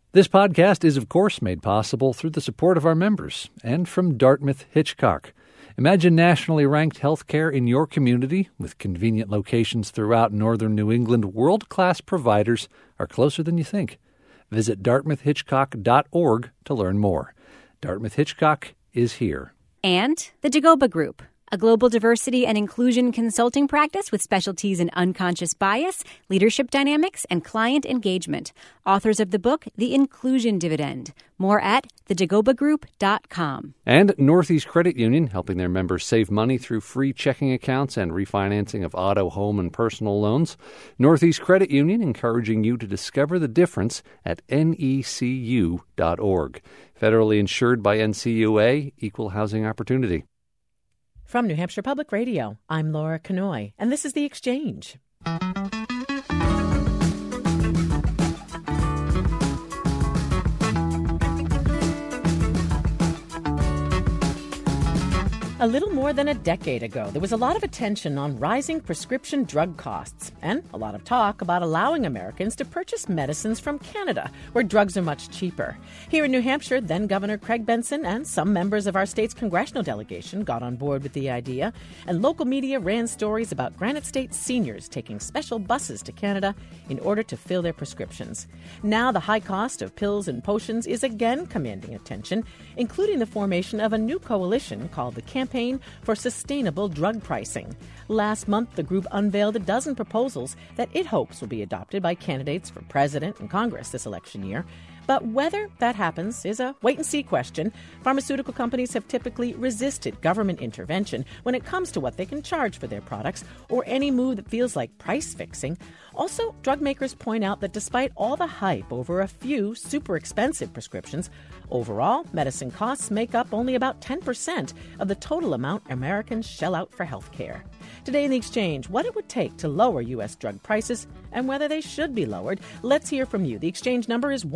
This podcast is, of course, made possible through the support of our members and from Dartmouth Hitchcock. Imagine nationally ranked healthcare in your community with convenient locations throughout northern New England. World-class providers are closer than you think. Visit dartmouthhitchcock.org to learn more. Dartmouth Hitchcock is here. And the Dagoba Group, a global diversity and inclusion consulting practice with specialties in unconscious bias, leadership dynamics, and client engagement. Authors of the book, The Inclusion Dividend. More at thedagobagroup.com. And Northeast Credit Union, helping their members save money through free checking accounts and refinancing of auto, home, and personal loans. Northeast Credit Union encouraging you to discover the difference at necu.org. Federally insured by NCUA, Equal Housing Opportunity. From New Hampshire Public Radio, I'm Laura Kanoy, and this is The Exchange. A little more than a decade ago, there was a lot of attention on rising prescription drug costs and a lot of talk about allowing Americans to purchase medicines from Canada, where drugs are much cheaper. Here in New Hampshire, then Governor Craig Benson and some members of our state's congressional delegation got on board with the idea, and local media ran stories about Granite State seniors taking special buses to Canada in order to fill their prescriptions. Now the high cost of pills and potions is again commanding attention, including the formation of a new coalition called the Campaign for Sustainable Drug Pricing. Last month, the group unveiled a dozen proposals that it hopes will be adopted by candidates for president and Congress this election year. But whether that happens is a wait-and-see question. Pharmaceutical companies have typically resisted government intervention when it comes to what they can charge for their products or any move that feels like price fixing. Also, drug makers point out that despite all the hype over a few super expensive prescriptions, overall, medicine costs make up only about 10% of the total amount Americans shell out for health care. Today in The Exchange, what it would take to lower U.S. drug prices and whether they should be lowered. Let's hear from you. The Exchange number is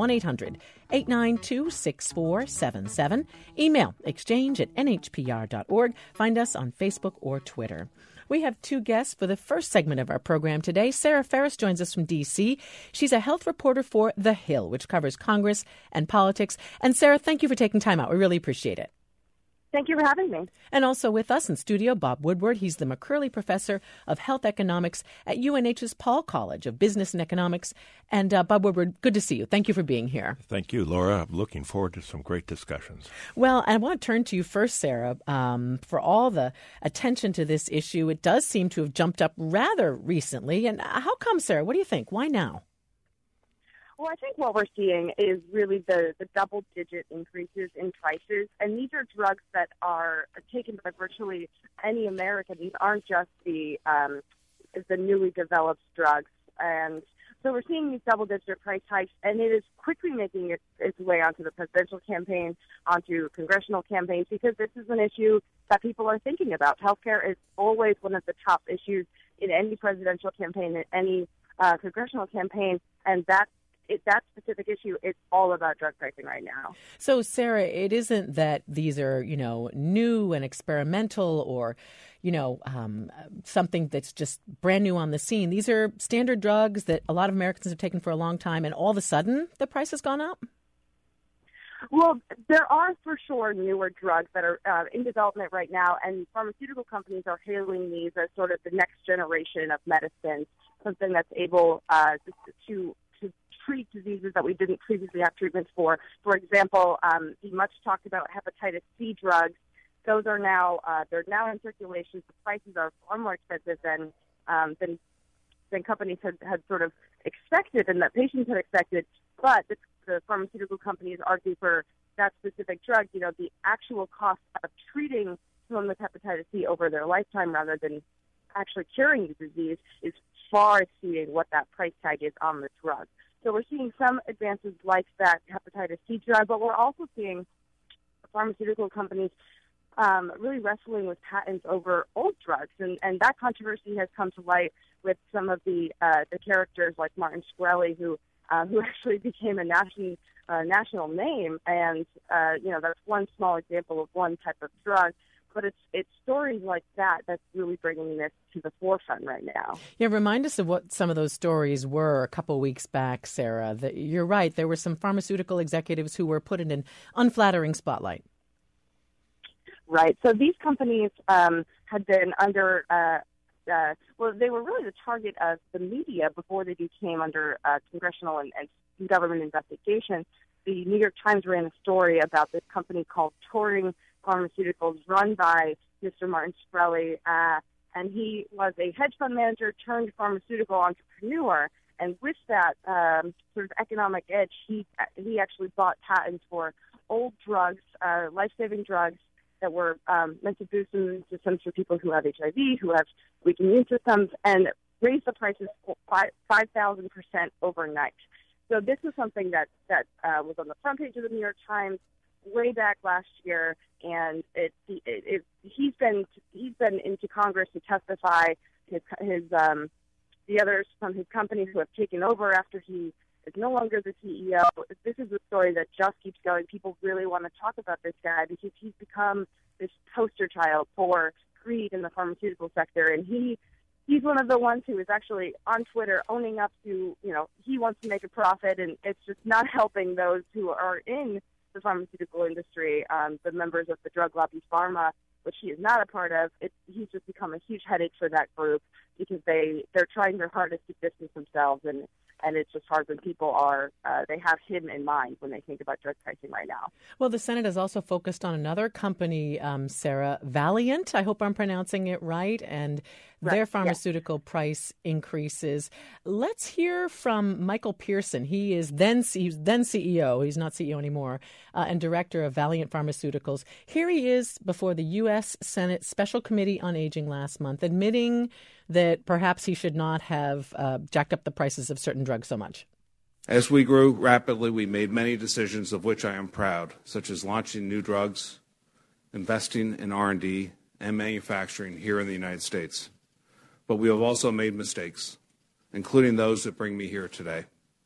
1-800-892-6477. Email exchange@nhpr.org. Find us on Facebook or Twitter. We have two guests for the first segment of our program today. Sarah Ferris joins us from D.C. She's a health reporter for The Hill, which covers Congress and politics. And Sarah, thank you for taking time out. We really appreciate it. Thank you for having me. And also with us in studio, Bob Woodward. He's the McCurley Professor of Health Economics at UNH's Paul College of Business and Economics. And Bob Woodward, good to see you. Thank you for being here. Thank you, Laura. I'm looking forward to some great discussions. Well, I want to turn to you first, Sarah. For all the attention to this issue, it does seem to have jumped up rather recently. And how come, Sarah? What do you think? Why now? Well, I think what we're seeing is really the double-digit increases in prices, and these are drugs that are taken by virtually any American. These aren't just the newly developed drugs, and so we're seeing these double-digit price hikes, and it is quickly making its way onto the presidential campaign, onto congressional campaigns, because this is an issue that people are thinking about. Healthcare is always one of the top issues in any presidential campaign, in any congressional campaign, and that specific issue, it's all about drug pricing right now. So, Sarah, it isn't that these are, new and experimental or, something that's just brand new on the scene. These are standard drugs that a lot of Americans have taken for a long time, and all of a sudden the price has gone up? Well, there are for sure newer drugs that are in development right now, and pharmaceutical companies are hailing these as sort of the next generation of medicine, something that's able to treat diseases that we didn't previously have treatments for. For example, the much talked about hepatitis C drugs. Those are now they're now in circulation. The prices are far more expensive than companies had sort of expected and that patients had expected. But the pharmaceutical companies argue for that specific drug. The actual cost of treating someone with hepatitis C over their lifetime, rather than actually curing the disease, is far exceeding what that price tag is on the drug. So we're seeing some advances like that hepatitis C drug, but we're also seeing pharmaceutical companies really wrestling with patents over old drugs. And that controversy has come to light with some of the characters like Martin Shkreli, who actually became a national name. And, that's one small example of one type of drug. But it's stories like that that's really bringing this to the forefront right now. Yeah, remind us of what some of those stories were a couple weeks back, Sarah. You're right. There were some pharmaceutical executives who were put in an unflattering spotlight. Right. So these companies had been under, they were really the target of the media before they became under congressional and government investigation. The New York Times ran a story about this company called Turing Pharmaceuticals, run by Mr. Martin Shkreli, and he was a hedge fund manager turned pharmaceutical entrepreneur. And with that sort of economic edge, he actually bought patents for old drugs, life-saving drugs that were meant to boost immune systems for people who have HIV, who have weak immune systems, and raised the prices 5,000% overnight. So this was something that was on the front page of the New York Times way back last year, and he's been into Congress to testify. The others from his companies who have taken over after he is no longer the CEO. This is a story that just keeps going. People really want to talk about this guy because he's become this poster child for greed in the pharmaceutical sector, and he's one of the ones who is actually on Twitter owning up to, he wants to make a profit, and it's just not helping those who are in the pharmaceutical industry, the members of the drug lobby pharma, which he is not a part of. He's just become a huge headache for that group because they're trying their hardest to distance themselves, and it's just hard when people they have him in mind when they think about drug pricing right now. Well, the Senate has also focused on another company, Sarah, Valeant. I hope I'm pronouncing it right. And their pharmaceutical price increases. Let's hear from Michael Pearson. He is then CEO. He's not CEO anymore, and director of Valeant Pharmaceuticals. Here he is before the U.S. Senate Special Committee on Aging last month, admitting that perhaps he should not have jacked up the prices of certain drugs so much. As we grew rapidly, we made many decisions of which I am proud, such as launching new drugs, investing in R&D, and manufacturing here in the United States. But we have also made mistakes, including those that bring me here today.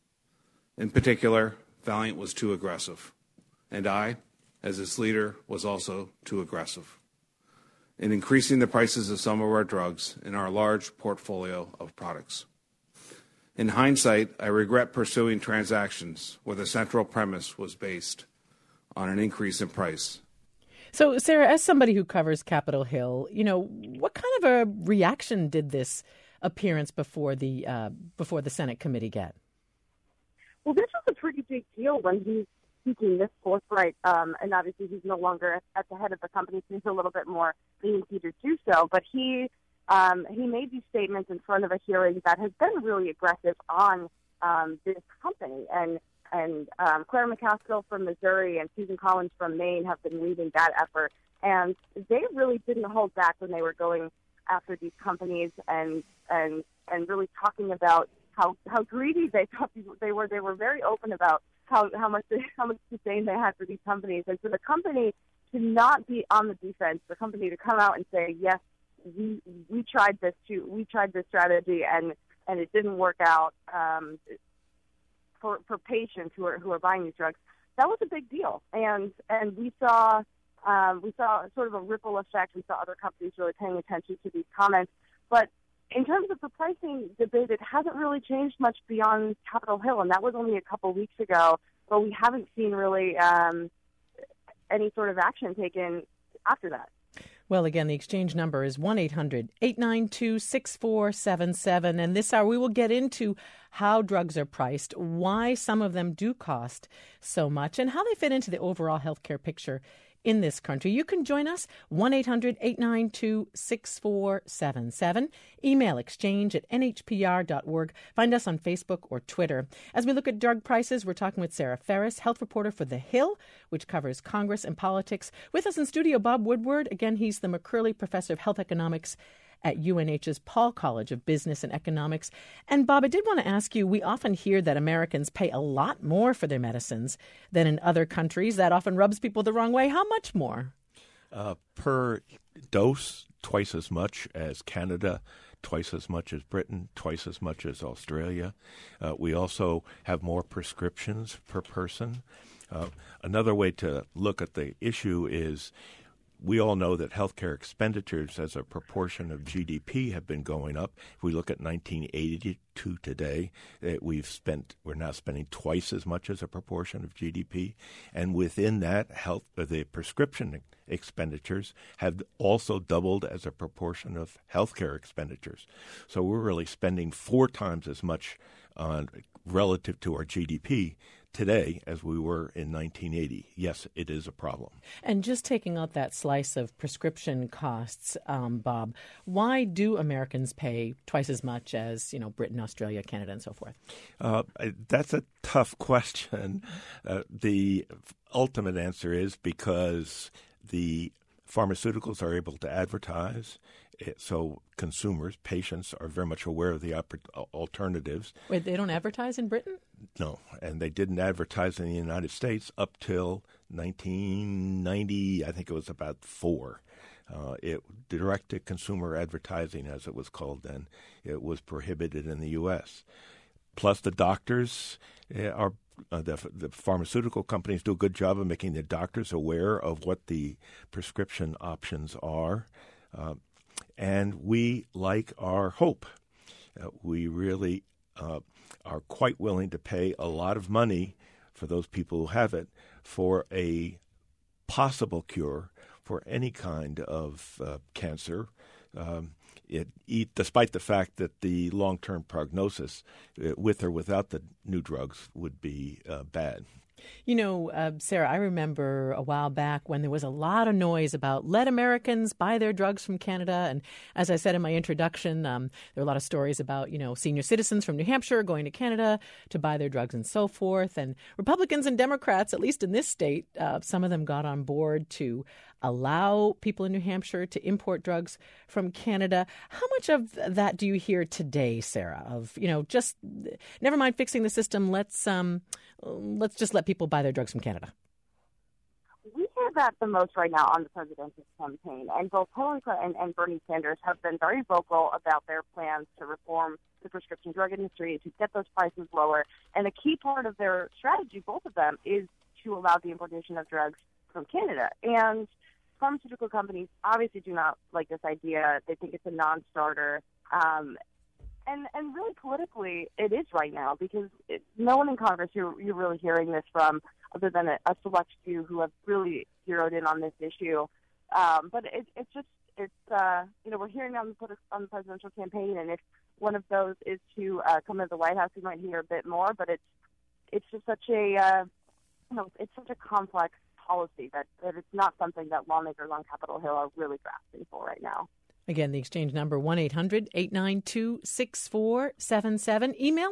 In particular, Valeant was too aggressive, and I, as its leader, was also too aggressive in increasing the prices of some of our drugs in our large portfolio of products. In hindsight, I regret pursuing transactions where the central premise was based on an increase in price. So, Sarah, as somebody who covers Capitol Hill, what kind of a reaction did this appearance before the Senate committee get? Well, this was a pretty big deal when he's speaking this forthright, and obviously he's no longer at the head of the company, so he's a little bit more being to do so. But he made these statements in front of a hearing that has been really aggressive on this company. And Claire McCaskill from Missouri and Susan Collins from Maine have been leading that effort. And they really didn't hold back when they were going after these companies and really talking about how greedy they thought they were. They were very open about how much disdain they had for these companies. And for the company to not be on the defense, the company to come out and say, yes, we tried this too. We tried this strategy and it didn't work out for patients who are buying these drugs. That was a big deal. And we saw sort of a ripple effect. We saw other companies really paying attention to these comments. But in terms of the pricing debate, it hasn't really changed much beyond Capitol Hill, and that was only a couple weeks ago. But we haven't seen really any sort of action taken after that. Well, again, the exchange number is 1-800-892-6477. And this hour we will get into how drugs are priced, why some of them do cost so much, and how they fit into the overall healthcare picture in this country. You can join us, 1-800-892-6477. Email exchange@nhpr.org. Find us on Facebook or Twitter. As we look at drug prices, we're talking with Sarah Ferris, health reporter for The Hill, which covers Congress and politics. With us in studio, Bob Woodward. Again, he's the McCurley Professor of Health Economics at UNH's Paul College of Business and Economics. And Bob, I did want to ask you, we often hear that Americans pay a lot more for their medicines than in other countries. That often rubs people the wrong way. How much more? Per dose, twice as much as Canada, twice as much as Britain, twice as much as Australia. We also have more prescriptions per person. Another way to look at the issue is We all know that healthcare expenditures as a proportion of GDP have been going up. If we look at 1980 to today, we're now spending twice as much as a proportion of GDP, and within that, the prescription expenditures have also doubled as a proportion of healthcare expenditures. So we're really spending 4 times as much relative to our GDP today as we were in 1980. Yes, it is a problem. And just taking out that slice of prescription costs, Bob, why do Americans pay twice as much as, Britain, Australia, Canada, and so forth? That's a tough question. The ultimate answer is because the pharmaceuticals are able to advertise, so consumers, patients, are very much aware of the alternatives. Wait, they don't advertise in Britain? No, and they didn't advertise in the United States up till 1990, I think it was about 4. Direct-to-consumer advertising, as it was called then, it was prohibited in the U.S. Plus the doctors are the pharmaceutical companies do a good job of making the doctors aware of what the prescription options are. And we like our hope. We really are quite willing to pay a lot of money for those people who have it for a possible cure for any kind of cancer, despite the fact that the long-term prognosis, with or without the new drugs, would be bad. Sarah, I remember a while back when there was a lot of noise about let Americans buy their drugs from Canada. And as I said in my introduction, there were a lot of stories about, senior citizens from New Hampshire going to Canada to buy their drugs and so forth. And Republicans and Democrats, at least in this state, some of them got on board to allow people in New Hampshire to import drugs from Canada. How much of that do you hear today, Sarah, of, just never mind fixing the system, let's just let people buy their drugs from Canada? We hear that the most right now on the presidential campaign, and both Hillary Clinton and Bernie Sanders have been very vocal about their plans to reform the prescription drug industry, to get those prices lower. And a key part of their strategy, both of them, is to allow the importation of drugs from Canada. And pharmaceutical companies obviously do not like this idea. They think it's a non-starter. And really politically, it is right now, because no one in Congress you're really hearing this from, other than a select few who have really zeroed in on this issue. But we're hearing on the presidential campaign, and if one of those is to come to the White House, we might hear a bit more. But it's just such a it's such a complex policy that it's not something that lawmakers on Capitol Hill are really grasping for right now. Again, the exchange number 1-800-892-6477. Email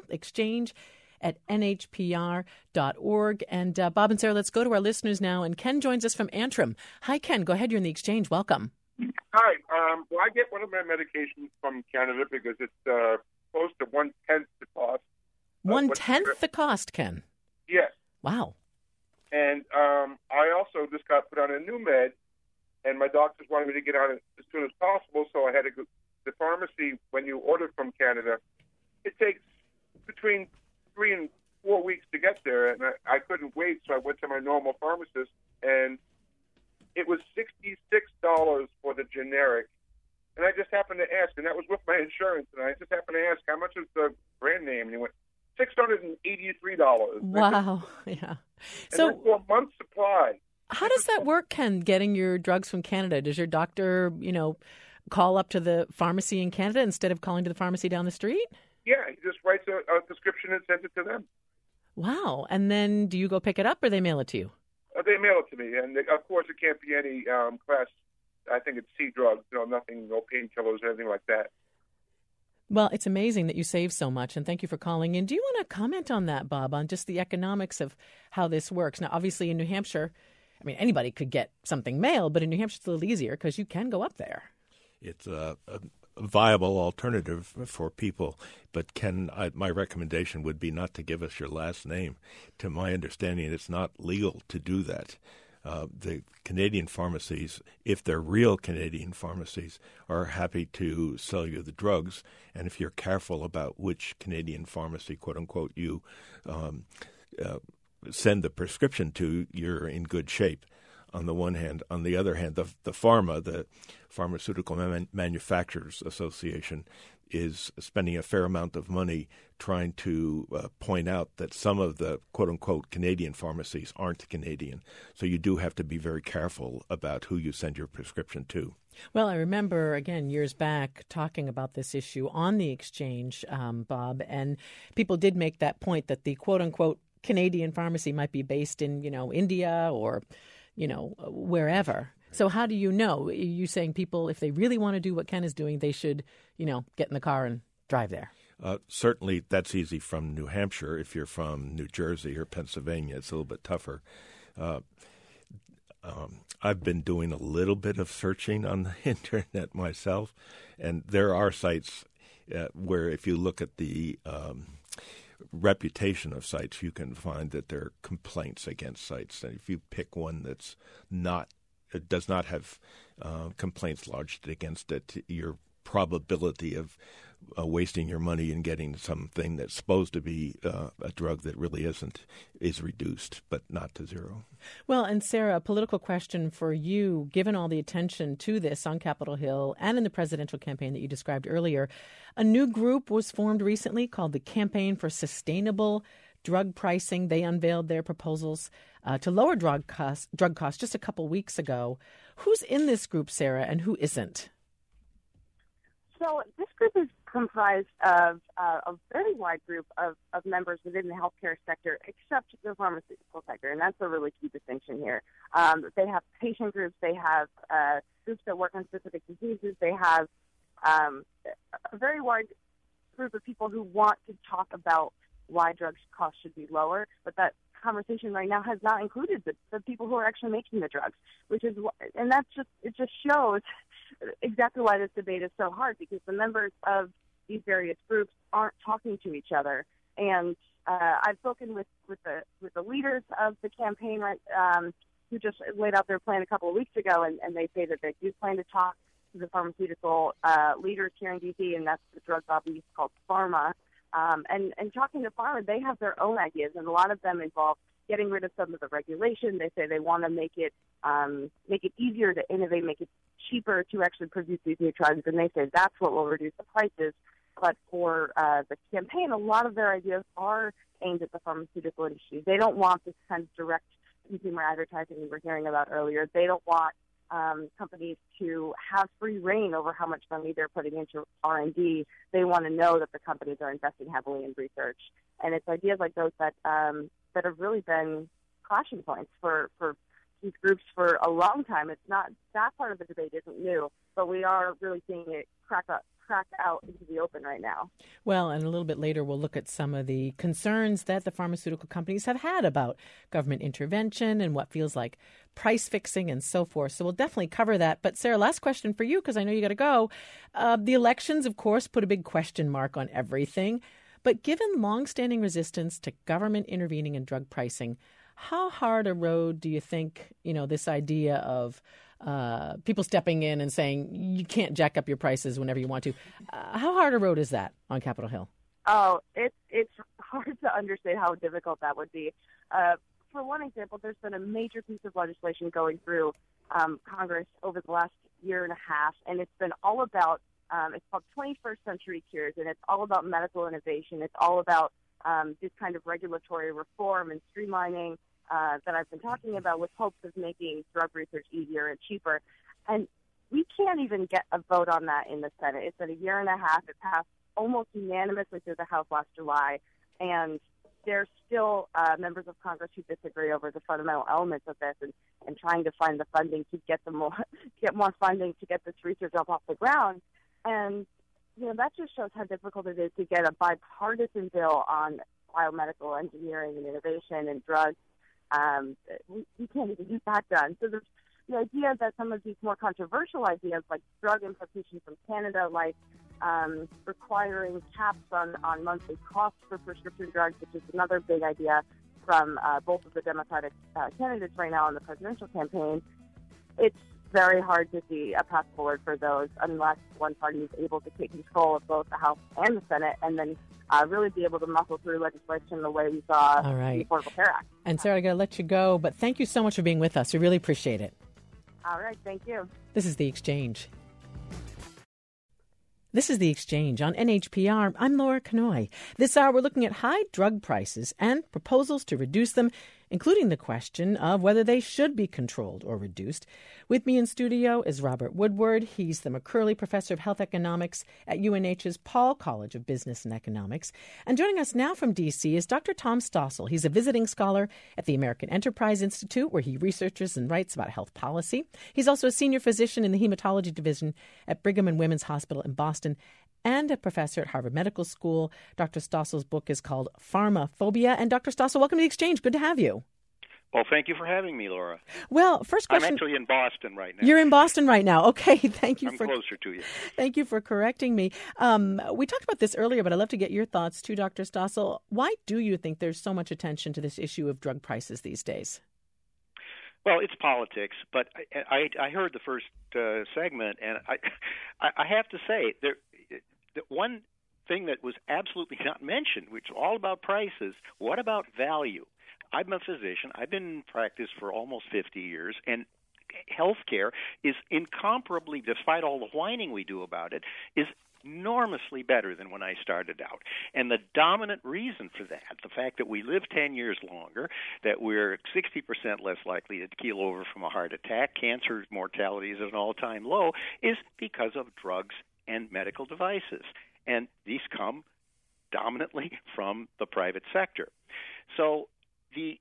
exchange@nhpr.org. And Bob and Sarah, let's go to our listeners now. And Ken joins us from Antrim. Hi, Ken. Go ahead. You're in the exchange. Welcome. Hi. Well, I get one of my medications from Canada because it's close to 1/10 the cost. 1/10 the cost, Ken? Yes. Wow. And I also just got put on a new med, and my doctors wanted me to get on it as soon as possible, so I had to go to the pharmacy. When you order from Canada, it takes between 3 and 4 weeks to get there, and I couldn't wait, so I went to my normal pharmacist, and it was $66 for the generic. And I just happened to ask, and that was with my insurance, and I just happened to ask, how much is the brand name? And he went, $683. Wow. Yeah. So that's for a month's supply. How does that work, Ken, getting your drugs from Canada? Does your doctor, call up to the pharmacy in Canada instead of calling to the pharmacy down the street? Yeah, he just writes a prescription and sends it to them. Wow. And then do you go pick it up or they mail it to you? They mail it to me. And, of course, it can't be any class, I think it's C drugs, nothing, no painkillers or anything like that. Well, it's amazing that you save so much, and thank you for calling in. Do you want to comment on that, Bob, on just the economics of how this works? Now, obviously in New Hampshire, anybody could get something mailed, but in New Hampshire it's a little easier because you can go up there. It's a viable alternative for people, but my recommendation would be not to give us your last name. To my understanding, it's not legal to do that. The Canadian pharmacies, if they're real Canadian pharmacies, are happy to sell you the drugs. And if you're careful about which Canadian pharmacy, quote unquote, you send the prescription to, you're in good shape. on the one hand. On the other hand, the Pharmaceutical Manufacturers Association, is spending a fair amount of money trying to point out that some of the quote-unquote Canadian pharmacies aren't Canadian. So you do have to be very careful about who you send your prescription to. Well, I remember, again, years back talking about this issue on the exchange, Bob, and people did make that point that the quote-unquote Canadian pharmacy might be based in, India or, wherever. So how do you know? Are you saying people, if they really want to do what Ken is doing, they should, get in the car and drive there? Certainly that's easy from New Hampshire. If you're from New Jersey or Pennsylvania, it's a little bit tougher. I've been doing a little bit of searching on the internet myself, and there are sites where if you look at the reputation of sites, you can find that there are complaints against sites. And if you pick one that's it does not have complaints lodged against it, your probability of wasting your money and getting something that's supposed to be a drug that really isn't is reduced, but not to zero. Well, and Sarah, a political question for you, given all the attention to this on Capitol Hill and in the presidential campaign that you described earlier, a new group was formed recently called the Campaign for Sustainable Drug Pricing. They unveiled their proposals to lower drug costs just a couple weeks ago. Who's in this group, Sarah, and who isn't? So this group is comprised of a very wide group of members within the healthcare sector, except the pharmaceutical sector, and that's a really key distinction here. They have patient groups, they have groups that work on specific diseases, they have a very wide group of people who want to talk about why drugs costs should be lower, but that conversation right now has not included the people who are actually making the drugs, and it just shows exactly why this debate is so hard, because the members of these various groups aren't talking to each other. And I've spoken with the leaders of the campaign who just laid out their plan a couple of weeks ago, and they say that they do plan to talk to the pharmaceutical leaders here in D.C., and that's the drug lobby called Pharma. And talking to Pharma, they have their own ideas, and a lot of them involve getting rid of some of the regulation. They say they want to make it easier to innovate, make it cheaper to actually produce these new drugs, and they say that's what will reduce the prices. But for the campaign, a lot of their ideas are aimed at the pharmaceutical industry. They don't want this kind of direct consumer advertising we were hearing about earlier. They don't want companies to have free reign over how much money they're putting into R&D. They want to know that the companies are investing heavily in research. And it's ideas like those that have really been clashing points for these groups for a long time. It's not, that part of the debate isn't new, but we are really seeing it crack out into the open right now. Well, and a little bit later, we'll look at some of the concerns that the pharmaceutical companies have had about government intervention and what feels like price fixing and so forth. So we'll definitely cover that. But Sarah, last question for you, because I know you got to go. The elections, of course, put a big question mark on everything. But given longstanding resistance to government intervening in drug pricing, how hard a road do you think, this idea of people stepping in and saying you can't jack up your prices whenever you want to, how hard a road is that on Capitol Hill? Oh, it's hard to understand how difficult that would be. For one example, there's been a major piece of legislation going through Congress over the last year and a half, and it's been all about, it's called 21st Century Cures, and it's all about medical innovation. It's all about this kind of regulatory reform and streamlining that I've been talking about, with hopes of making drug research easier and cheaper. And we can't even get a vote on that in the Senate. It's been a year and a half. It passed almost unanimously through the House last July, and there's still members of Congress who disagree over the fundamental elements of this, and trying to find the funding to get more funding to get this research off the ground. And that just shows how difficult it is to get a bipartisan bill on biomedical engineering and innovation and drugs. We can't even get that done. So the idea that some of these more controversial ideas, like drug importation from Canada, like requiring caps on monthly costs for prescription drugs, which is another big idea from both of the Democratic candidates right now in the presidential campaign, it's very hard to see a path forward for those unless one party is able to take control of both the House and the Senate, and then really be able to muscle through legislation the way we saw All right. the Affordable Care Act. And Sarah, I got to let you go, but thank you so much for being with us. We really appreciate it. All right, thank you. This is The Exchange. This is The Exchange on NHPR. I'm Laura Kanoy. This hour, we're looking at high drug prices and proposals to reduce them, including the question of whether they should be controlled or reduced. With me in studio is Robert Woodward. He's the McCurley Professor of Health Economics at UNH's Paul College of Business and Economics. And joining us now from D.C. is Dr. Tom Stossel. He's a visiting scholar at the American Enterprise Institute, where he researches and writes about health policy. He's also a senior physician in the hematology division at Brigham and Women's Hospital in Boston, and a professor at Harvard Medical School. Dr. Stossel's book is called Pharmaphobia. And Dr. Stossel, welcome to The Exchange. Good to have you. Well, thank you for having me, Laura. Well, first question. I'm actually in Boston right now. You're in Boston right now. Okay, thank you. I'm closer to you. Thank you for correcting me. We talked about this earlier, but I'd love to get your thoughts too, Dr. Stossel. Why do you think there's so much attention to this issue of drug prices these days? Well, it's politics, but I heard the first segment, and I have to say, the one thing that was absolutely not mentioned, which is all about prices, what about value? I'm a physician. I've been in practice for almost 50 years, and healthcare is incomparably, despite all the whining we do about it, is enormously better than when I started out. And the dominant reason for that, the fact that we live 10 years longer, that we're 60% less likely to keel over from a heart attack, cancer mortality is at an all-time low, is because of drugs and medical devices. And these come dominantly from the private sector. So the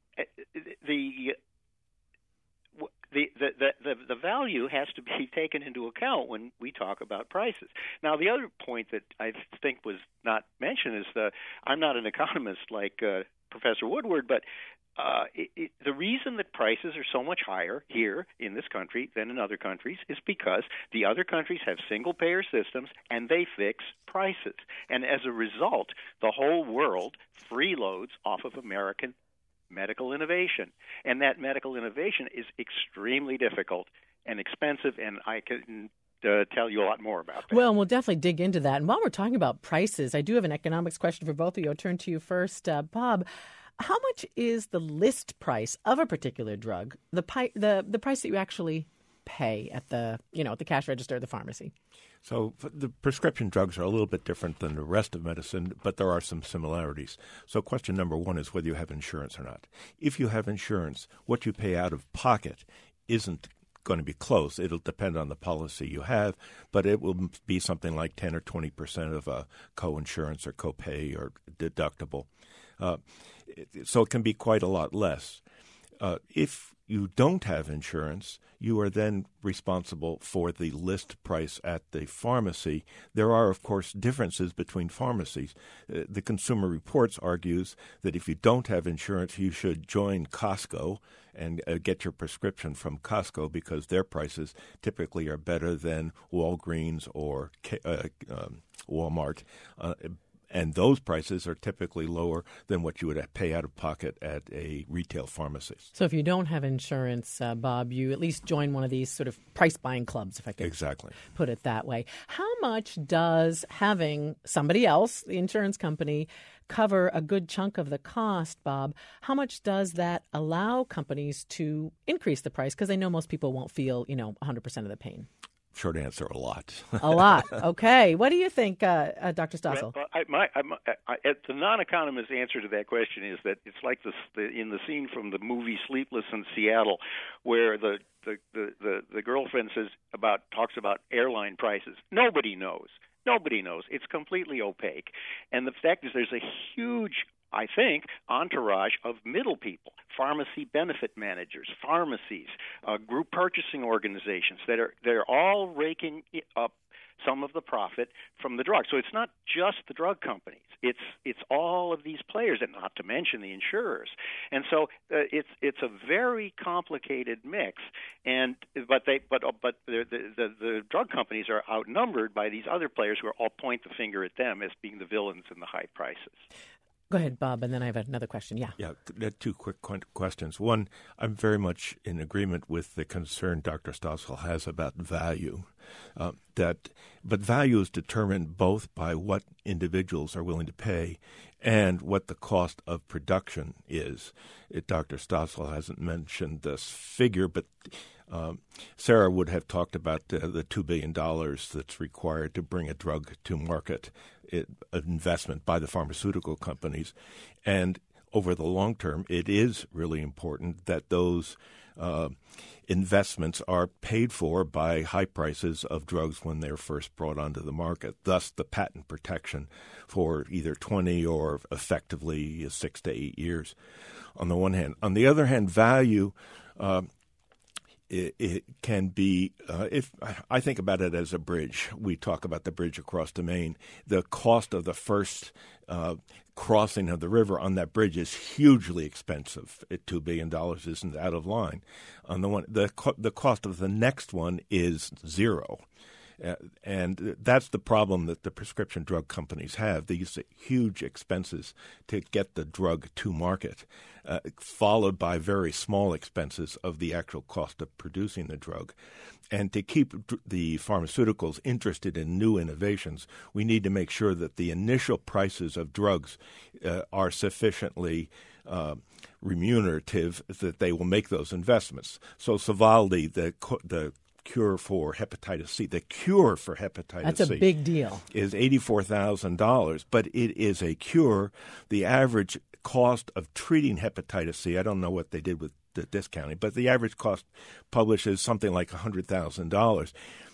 value has to be taken into account when we talk about prices. Now, the other point that I think was not mentioned is I'm not an economist like Professor Woodward, but the reason that prices are so much higher here in this country than in other countries is because the other countries have single-payer systems and they fix prices. And as a result, the whole world freeloads off of American medical innovation. And that medical innovation is extremely difficult and expensive, and I can tell you a lot more about that. Well, and we'll definitely dig into that. And while we're talking about prices, I do have an economics question for both of you. I'll turn to you first, Bob. How much is the list price of a particular drug, the price that you actually pay at the cash register or the pharmacy? So the prescription drugs are a little bit different than the rest of medicine, but there are some similarities. So question number one is whether you have insurance or not. If you have insurance, what you pay out of pocket isn't going to be close. It'll depend on the policy you have, but it will be something like 10 or 20% of a co-insurance or copay or deductible. So it can be quite a lot less. If you don't have insurance, you are then responsible for the list price at the pharmacy. There are, of course, differences between pharmacies. The Consumer Reports argues that if you don't have insurance, you should join Costco and get your prescription from Costco because their prices typically are better than Walgreens or Walmart. And those prices are typically lower than what you would pay out of pocket at a retail pharmacist. So if you don't have insurance, Bob, you at least join one of these sort of price-buying clubs, if I could put it that way. How much does having somebody else, the insurance company, cover a good chunk of the cost, Bob? How much does that allow companies to increase the price? Because I know most people won't feel, 100% of the pain. Short answer, a lot. A lot. Okay. What do you think, Dr. Stossel? The non-economist answer to that question is that it's like in the scene from the movie Sleepless in Seattle, where the girlfriend talks about airline prices. Nobody knows. It's completely opaque. And the fact is there's a huge, I think, entourage of middle people, pharmacy benefit managers, pharmacies, group purchasing organizations they're all raking up some of the profit from the drug. So it's not just the drug companies. It's all of these players, and not to mention the insurers. And so it's a very complicated mix. But the drug companies are outnumbered by these other players who all point the finger at them as being the villains in the high prices. Go ahead, Bob, and then I have another question. Yeah. Yeah, two quick questions. One, I'm very much in agreement with the concern Dr. Stossel has about value. But value is determined both by what individuals are willing to pay and what the cost of production is. Dr. Stossel hasn't mentioned this figure, but Sarah would have talked about the $2 billion that's required to bring a drug to market, an investment by the pharmaceutical companies. And over the long term, it is really important that those investments are paid for by high prices of drugs when they're first brought onto the market, thus the patent protection for either 20 or effectively 6 to 8 years on the one hand. On the other hand, value it can be, if I think about it as a bridge. We talk about the bridge across the Main. The cost of the first crossing of the river on that bridge is hugely expensive. $2 billion isn't out of line. On the one, the cost of the next one is zero. And that's the problem that the prescription drug companies have. These huge expenses to get the drug to market, followed by very small expenses of the actual cost of producing the drug. And to keep the pharmaceuticals interested in new innovations, we need to make sure that the initial prices of drugs are sufficiently remunerative that they will make those investments. So Sovaldi, the cure for hepatitis C. The cure for hepatitis That's C. a big deal. Is $84,000, but it is a cure. The average cost of treating hepatitis C, I don't know what they did with the discounting, but the average cost published is something like $100,000.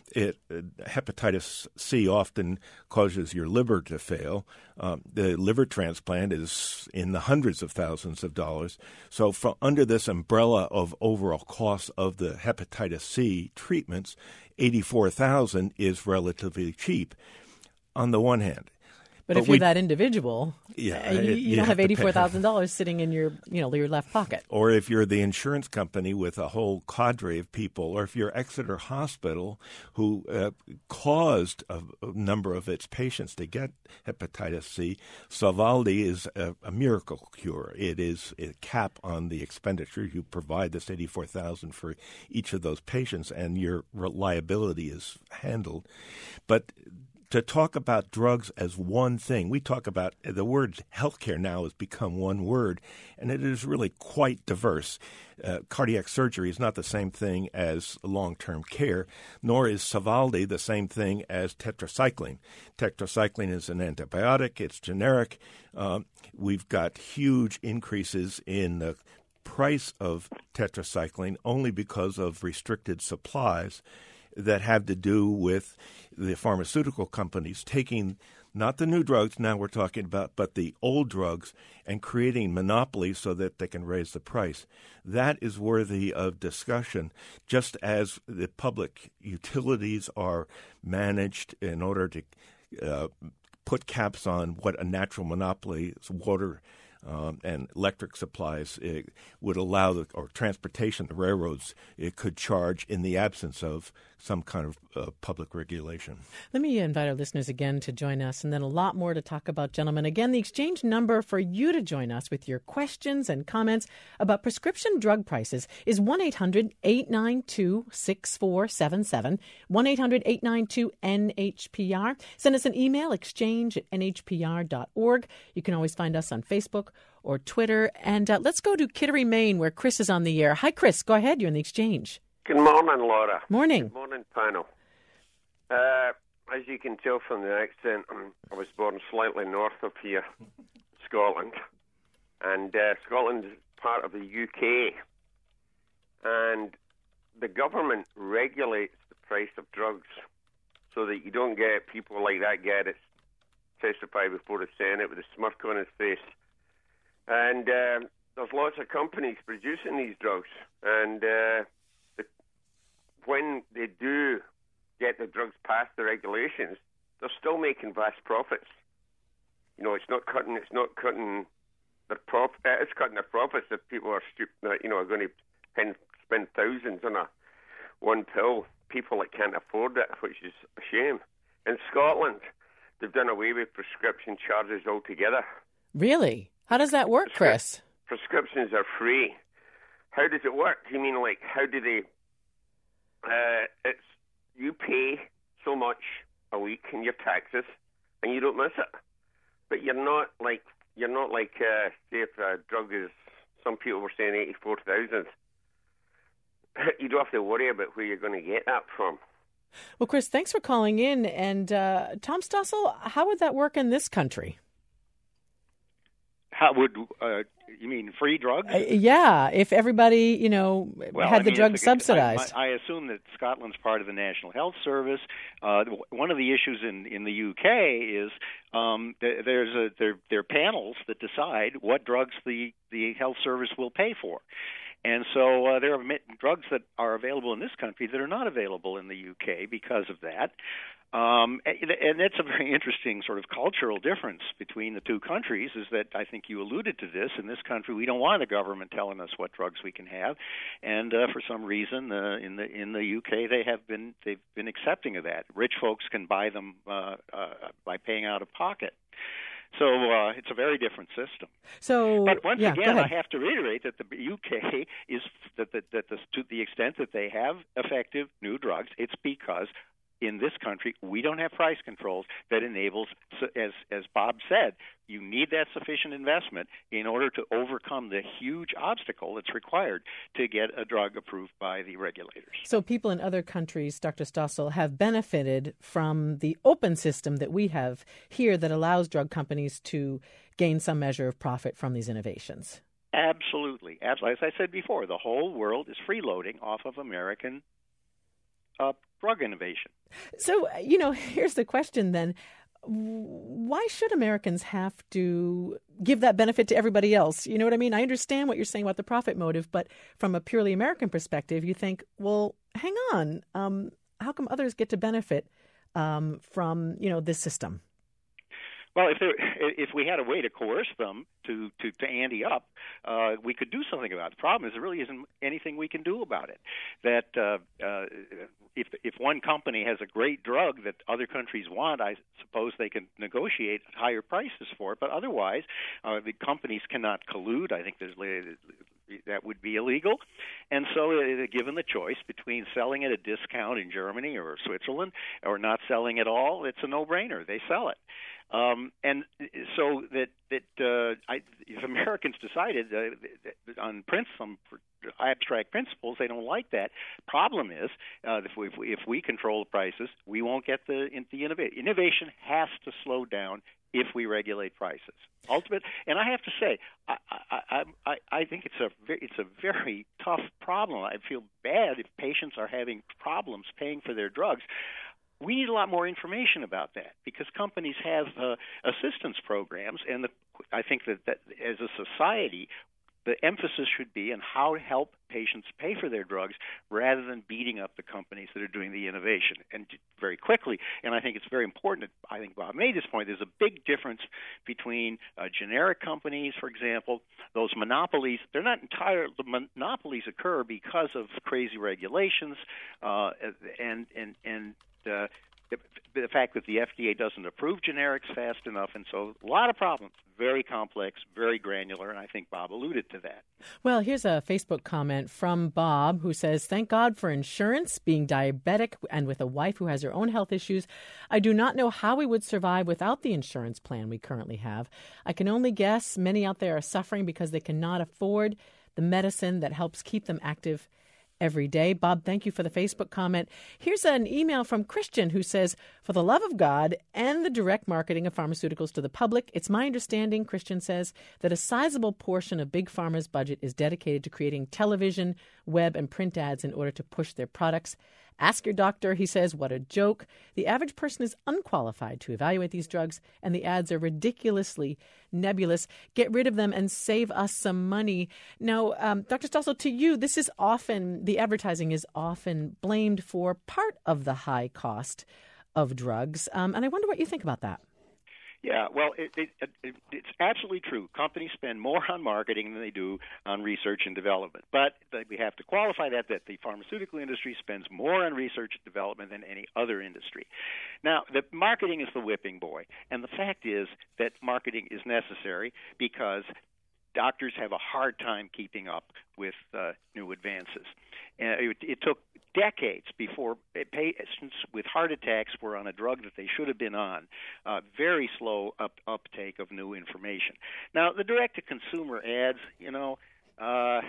Hepatitis C often causes your liver to fail. The liver transplant is in the hundreds of thousands of dollars. So under this umbrella of overall costs of the hepatitis C treatments, $84,000 is relatively cheap on the one hand. But if you're that individual, you don't have $84,000 sitting in your left pocket. Or if you're the insurance company with a whole cadre of people, or if you're Exeter Hospital, who caused a number of its patients to get hepatitis C, Sovaldi is a miracle cure. It is a cap on the expenditure. You provide this $84,000 for each of those patients, and your liability is handled. But to talk about drugs as one thing, we talk about the word healthcare now has become one word, and it is really quite diverse. Cardiac surgery is not the same thing as long-term care, nor is Sovaldi the same thing as tetracycline. Tetracycline is an antibiotic. It's generic. We've got huge increases in the price of tetracycline only because of restricted supplies that have to do with the pharmaceutical companies taking not the new drugs now we're talking about, but the old drugs and creating monopolies so that they can raise the price. That is worthy of discussion, just as the public utilities are managed in order to put caps on what a natural monopoly is, water and electric supplies would allow, or transportation, the railroads, it could charge in the absence of some kind of public regulation. Let me invite our listeners again to join us, and then a lot more to talk about, gentlemen. Again, the exchange number for you to join us with your questions and comments about prescription drug prices is 1-800-892-6477, 1-800-892-NHPR. Send us an email, exchange@nhpr.org. You can always find us on Facebook or Twitter. And let's go to Kittery, Maine, where Chris is on the air. Hi, Chris. Go ahead. You're in the exchange. Good morning, Laura. Morning. Good morning, panel. As you can tell from the accent, I was born slightly north of here, Scotland. And Scotland is part of the UK. And the government regulates the price of drugs so that you don't get people like that guy that testified before the Senate with a smirk on his face. And there's lots of companies producing these drugs. And when they do get the drugs past the regulations, they're still making vast profits. You know, it's not cutting their profit. It's cutting their profits if people are are going to spend thousands on one pill. People that can't afford it, which is a shame. In Scotland, they've done away with prescription charges altogether. Really? How does that work, Chris? Prescriptions are free. How does it work? You mean like how do they? It's you pay so much a week in your taxes, and you don't miss it. But you're not like say if a drug is, some people were saying 84,000. You don't have to worry about where you're going to get that from. Well, Chris, thanks for calling in. And Tom Stossel, how would that work in this country? How would you mean free drugs? Yeah, if everybody, had the drugs subsidized. I assume that Scotland's part of the National Health Service. One of the issues in the UK is there are panels that decide what drugs the health service will pay for. And so there are drugs that are available in this country that are not available in the UK because of that. And that's a very interesting sort of cultural difference between the two countries, is that I think you alluded to this. In this country, we don't want the government telling us what drugs we can have, and for some reason, in the UK, they've been accepting of that. Rich folks can buy them by paying out of pocket. So it's a very different system. But once again, I have to reiterate that the UK is that to the extent that they have effective new drugs, it's because in this country we don't have price controls that enables, as Bob said, you need that sufficient investment in order to overcome the huge obstacle that's required to get a drug approved by the regulators. So people in other countries, Dr. Stossel, have benefited from the open system that we have here that allows drug companies to gain some measure of profit from these innovations. Absolutely. As I said before, the whole world is freeloading off of American drug innovation. So, here's the question then. Why should Americans have to give that benefit to everybody else? You know what I mean? I understand what you're saying about the profit motive, but from a purely American perspective, you think, well, hang on. How come others get to benefit from, this system? Well, if we had a way to coerce them to ante up, we could do something about it. The problem is there really isn't anything we can do about it. That if one company has a great drug that other countries want, I suppose they can negotiate higher prices for it. But otherwise, the companies cannot collude. I think that would be illegal. And so given the choice between selling at a discount in Germany or Switzerland or not selling at all, it's a no-brainer. They sell it. And so if Americans decided on some abstract principles, they don't like that. Problem is, if we control the prices, we won't get the innovation. Innovation has to slow down if we regulate prices. And I have to say, I think it's a very tough problem. I feel bad if patients are having problems paying for their drugs. We need a lot more information about that because companies have assistance programs, and I think that as a society, the emphasis should be on how to help patients pay for their drugs rather than beating up the companies that are doing the innovation. And very quickly, and I think it's very important, I think Bob made this point, there's a big difference between generic companies, for example, those monopolies. They're not entirely, the monopolies occur because of crazy regulations and the fact that the FDA doesn't approve generics fast enough, and so a lot of problems, very complex, very granular, and I think Bob alluded to that. Well, here's a Facebook comment from Bob who says, "Thank God for insurance. Being diabetic and with a wife who has her own health issues, I do not know how we would survive without the insurance plan we currently have. I can only guess many out there are suffering because they cannot afford the medicine that helps keep them active every day." Bob, thank you for the Facebook comment. Here's an email from Christian who says, "For the love of God and the direct marketing of pharmaceuticals to the public, it's my understanding," Christian says, "that a sizable portion of Big Pharma's budget is dedicated to creating television, web, and print ads in order to push their products. Ask your doctor," he says, "what a joke. The average person is unqualified to evaluate these drugs, and the ads are ridiculously nebulous. Get rid of them and save us some money." Now, Dr. Stossel, to you, the advertising is often blamed for part of the high cost of drugs. And I wonder what you think about that. Yeah, well, it's absolutely true. Companies spend more on marketing than they do on research and development. But we have to qualify that the pharmaceutical industry spends more on research and development than any other industry. Now, the marketing is the whipping boy. And the fact is that marketing is necessary because doctors have a hard time keeping up with new advances. And it took decades before patients with heart attacks were on a drug that they should have been on. Very slow uptake of new information. Now, the direct-to-consumer ads, I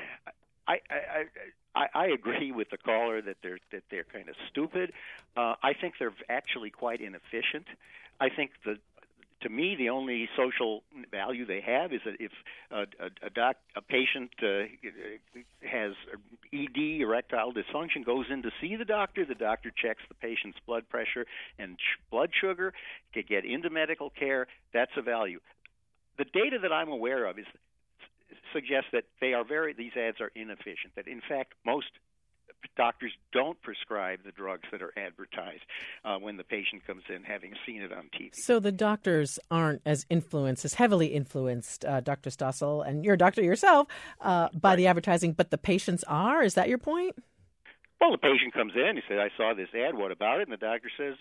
agree with the caller that they're kind of stupid. I think they're actually quite inefficient. I think to me, the only social value they have is that if a patient has ED, erectile dysfunction, goes in to see the doctor checks the patient's blood pressure and blood sugar to get into medical care. That's a value. The data that I'm aware of suggests that these ads are inefficient, that in fact most doctors don't prescribe the drugs that are advertised when the patient comes in having seen it on TV. So the doctors aren't as heavily influenced, Dr. Stossel, and you're a doctor yourself, by the advertising, but the patients are? Is that your point? Well, the patient comes in, he says, I saw this ad, what about it? And the doctor says,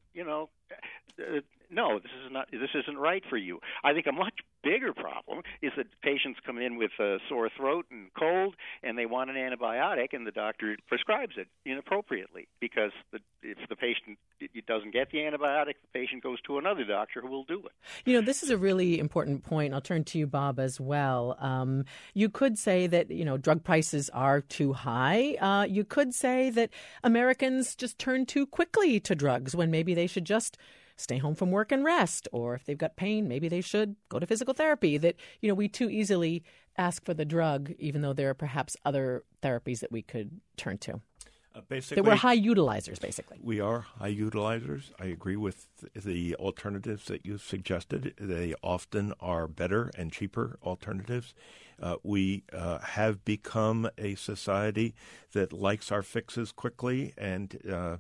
no, this isn't right for you. I think a much bigger problem is that patients come in with a sore throat and cold, and they want an antibiotic, and the doctor prescribes it inappropriately because if the patient doesn't get the antibiotic, the patient goes to another doctor who will do it. This is a really important point. I'll turn to you, Bob, as well. You could say that, drug prices are too high. You could say that Americans just turn too quickly to drugs when maybe they should just stay home from work and rest, or if they've got pain, maybe they should go to physical therapy, that, we too easily ask for the drug, even though there are perhaps other therapies that we could turn to. That we're high utilizers, basically. We are high utilizers. I agree with the alternatives that you've suggested. They often are better and cheaper alternatives. We have become a society that likes our fixes quickly and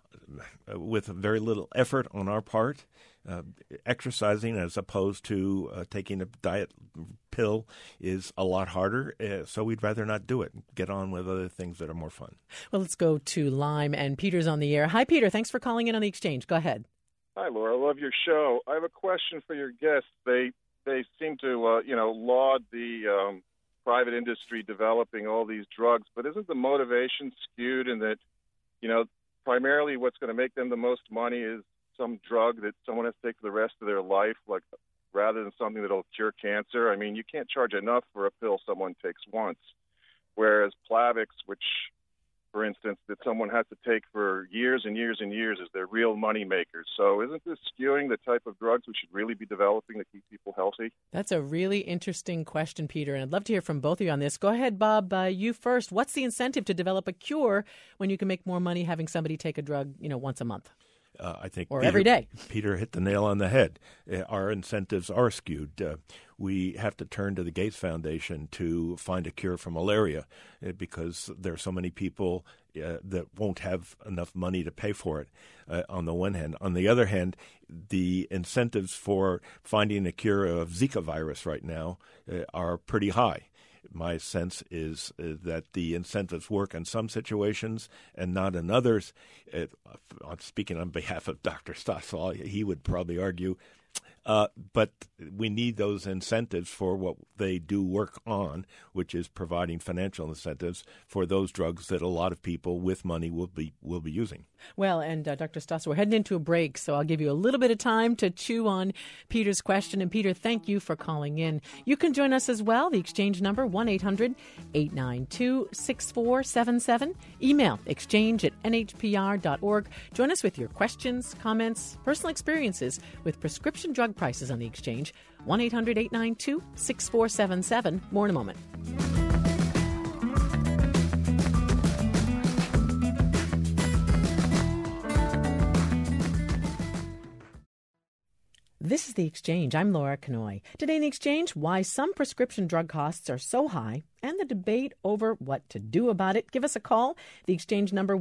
with very little effort on our part. Exercising as opposed to taking a diet pill is a lot harder, so we'd rather not do it. Get on with other things that are more fun. Well, let's go to Lyme, and Peter's on the air. Hi, Peter. Thanks for calling in on The Exchange. Go ahead. Hi, Laura. I love your show. I have a question for your guests. They seem to, laud the private industry developing all these drugs, but isn't the motivation skewed in that, primarily what's going to make them the most money is some drug that someone has to take for the rest of their life, rather than something that'll cure cancer? I mean, you can't charge enough for a pill someone takes once, whereas Plavix, which, for instance, that someone has to take for years and years and years, is their real money maker. So isn't this skewing the type of drugs we should really be developing to keep people healthy? That's a really interesting question, Peter, and I'd love to hear from both of you on this. Go ahead, Bob, you first. What's the incentive to develop a cure when you can make more money having somebody take a drug, once a month? I think every day. Peter hit the nail on the head. Our incentives are skewed. We have to turn to the Gates Foundation to find a cure for malaria because there are so many people that won't have enough money to pay for it, on the one hand. On the other hand, the incentives for finding a cure of Zika virus right now are pretty high. My sense is that the incentives work in some situations and not in others. Speaking on behalf of Dr. Stossel, he would probably argue, but we need those incentives for what they do work on, which is providing financial incentives for those drugs that a lot of people with money will be using. Well, and Dr. Stossel, we're heading into a break, so I'll give you a little bit of time to chew on Peter's question. And Peter, thank you for calling in. You can join us as well. The Exchange number, 1-800-892-6477. Email exchange@nhpr.org. Join us with your questions, comments, personal experiences with prescription drug prices on the Exchange. 1-800-892-6477. More in a moment. This is The Exchange. I'm Laura Kanoy. Today in The Exchange, why some prescription drug costs are so high and the debate over what to do about it. Give us a call. The exchange number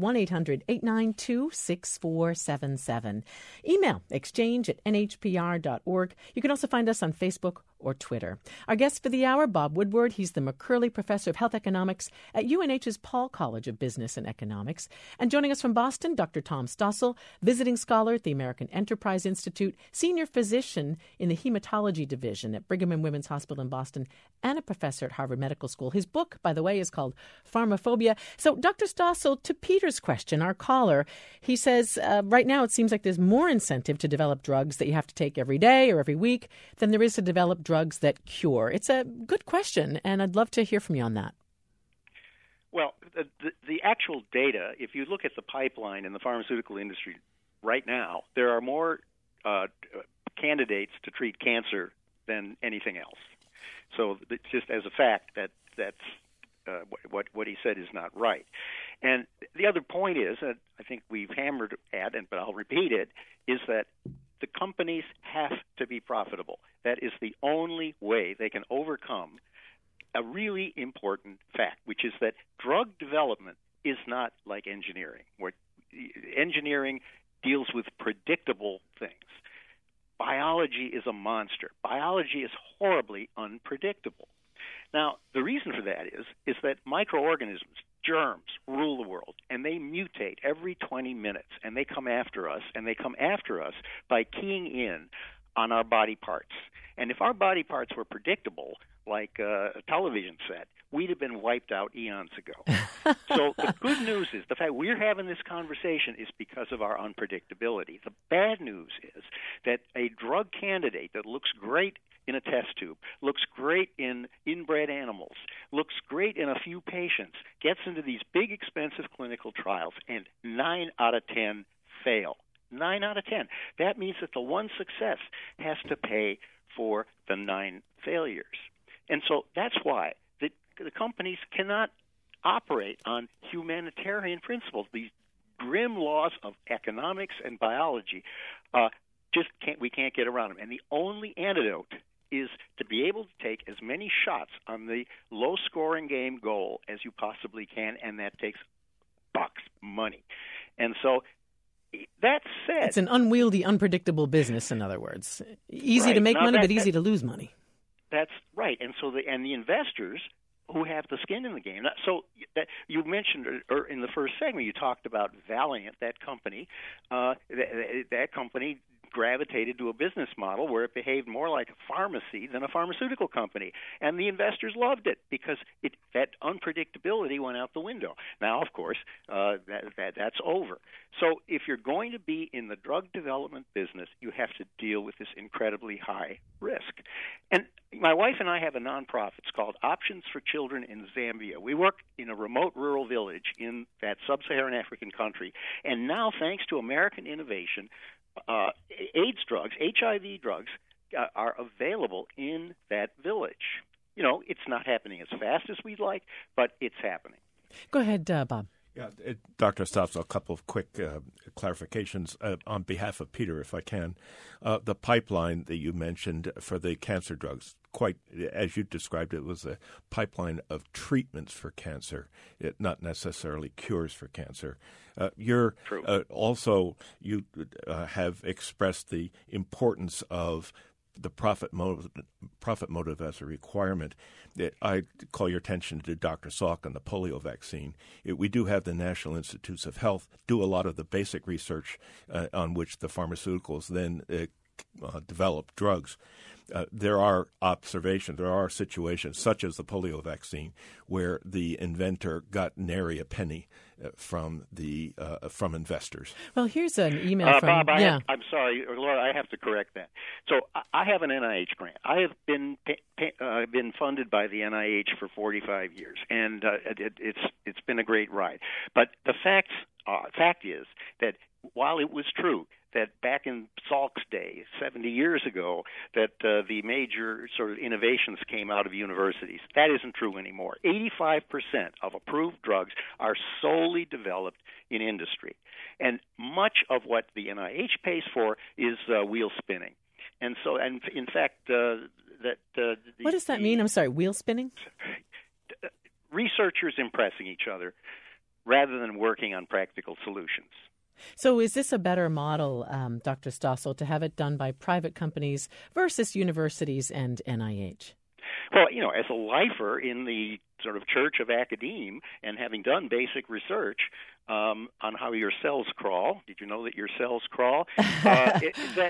1-800-892-6477. Email exchange@nhpr.org. You can also find us on Facebook or Twitter. Our guest for the hour, Bob Woodward. He's the McCurley Professor of Health Economics at UNH's Paul College of Business and Economics. And joining us from Boston, Dr. Tom Stossel, visiting scholar at the American Enterprise Institute, senior physician in the hematology division at Brigham and Women's Hospital in Boston, and a professor at Harvard Medical School. His book, by the way, is called Pharmaphobia. So, Dr. Stossel, to Peter's question, our caller, he says, right now it seems like there's more incentive to develop drugs that you have to take every day or every week than there is to develop drugs that cure. It's a good question, and I'd love to hear from you on that. Well, the actual data, if you look at the pipeline in the pharmaceutical industry right now, there are more candidates to treat cancer than anything else. So it's just as a fact that's what he said is not right. And the other point is, that I think we've hammered at, but I'll repeat it, is that the companies have to be profitable. That is the only way they can overcome a really important fact, which is that drug development is not like engineering, where engineering deals with predictable things. Biology is a monster. Biology is horribly unpredictable. Now, the reason for that is that microorganisms, germs, rule the world, and they mutate every 20 minutes, and they come after us, by keying in on our body parts. And if our body parts were predictable, like a television set, we'd have been wiped out eons ago. So the good news is the fact we're having this conversation is because of our unpredictability. The bad news is that a drug candidate that looks great in a test tube, looks great in inbred animals, looks great in a few patients, gets into these big, expensive clinical trials, and 9 out of 10 fail. 9 out of 10. That means that the one success has to pay for the 9 failures. And so that's why the companies cannot operate on humanitarian principles. These grim laws of economics and biology we can't get around them. And the only antidote is to be able to take as many shots on the low-scoring game goal as you possibly can, and that takes bucks, money. And so that said, it's an unwieldy, unpredictable business, in other words. Easy to make money, but easy to lose money. That's right. And so the investors who have the skin in the game. So that you mentioned, or in the first segment, you talked about Valeant, that company. That company gravitated to a business model where it behaved more like a pharmacy than a pharmaceutical company. And the investors loved it because that unpredictability went out the window. Now, of course, that's over. So if you're going to be in the drug development business, you have to deal with this incredibly high risk. And my wife and I have a nonprofit. It's called Options for Children in Zambia. We work in a remote rural village in that sub-Saharan African country. And now, thanks to American innovation, AIDS drugs, HIV drugs, are available in that village. You know, it's not happening as fast as we'd like, but it's happening. Go ahead, Bob. Yeah, Dr. Stossel, a couple of quick clarifications on behalf of Peter, if I can. The pipeline that you mentioned for the cancer drugs, quite as you described it, was a pipeline of treatments for cancer, not necessarily cures for cancer. You have expressed the importance of the profit motive as a requirement. I call your attention to Dr. Salk on the polio vaccine. We do have the National Institutes of Health do a lot of the basic research on which the pharmaceuticals then develop drugs. There are observations, there are situations such as the polio vaccine where the inventor got nary a penny from investors. Well, here's an email from Bob. I'm sorry, Laura. I have to correct that. So I have an NIH grant. I have been funded by the NIH for 45 years, and it's been a great ride. But the fact is that while it was true that back in Salk's day, 70 years ago, that the major sort of innovations came out of universities. That isn't true anymore. 85% of approved drugs are solely developed in industry. And much of what the NIH pays for is wheel spinning. And so, and in fact, what does that mean? I'm sorry, wheel spinning? researchers impressing each other rather than working on practical solutions. So is this a better model, Dr. Stossel, to have it done by private companies versus universities and NIH? Well, as a lifer in the sort of church of academe and having done basic research on how your cells crawl, did you know that your cells crawl? But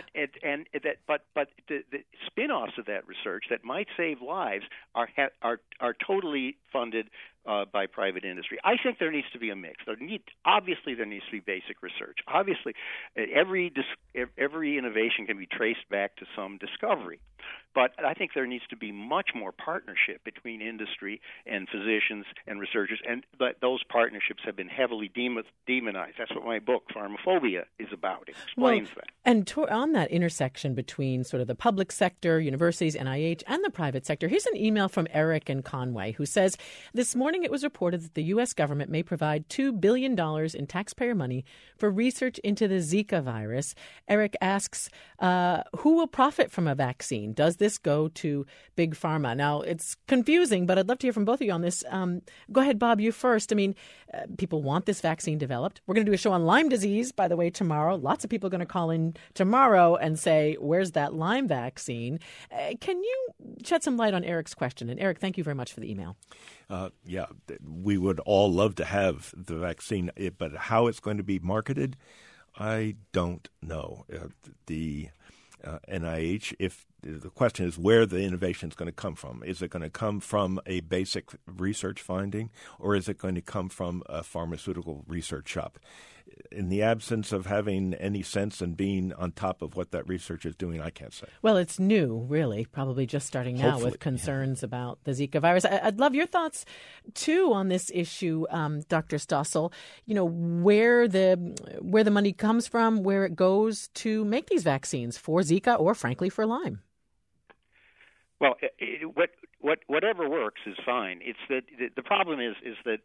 the spin-offs of that research that might save lives are totally funded by private industry. I think there needs to be a mix. Obviously, there needs to be basic research. Obviously, every innovation can be traced back to some discovery. But I think there needs to be much more partnership between industry and physicians and researchers, and those partnerships have been heavily demonized. That's what my book, Pharmaphobia, is about. It explains that. And on that intersection between sort of the public sector, universities, NIH, and the private sector, here's an email from Eric in Conway who says, this morning it was reported that the U.S. government may provide $2 billion in taxpayer money for research into the Zika virus. Eric asks, who will profit from a vaccine? Does this go to Big Pharma? Now, it's confusing, but I'd love to hear from both of you on this. Go ahead, Bob, you first. I mean, people want this vaccine developed. We're going to do a show on Lyme disease, by the way, tomorrow. Lots of people are going to call in tomorrow and say, where's that Lyme vaccine? Can you shed some light on Eric's question? And Eric, thank you very much for the email. Yeah, we would all love to have the vaccine, but how it's going to be marketed, I don't know. The NIH, if the question is where the innovation is going to come from. Is it going to come from a basic research finding, or is it going to come from a pharmaceutical research shop? In the absence of having any sense and being on top of what that research is doing, I can't say. Well, it's new, really, probably just starting now. Hopefully, with concerns about the Zika virus. I'd love your thoughts, too, on this issue, Dr. Stossel. Where the money comes from, where it goes to make these vaccines for Zika or, frankly, for Lyme. Well, whatever works is fine. It's that the problem is that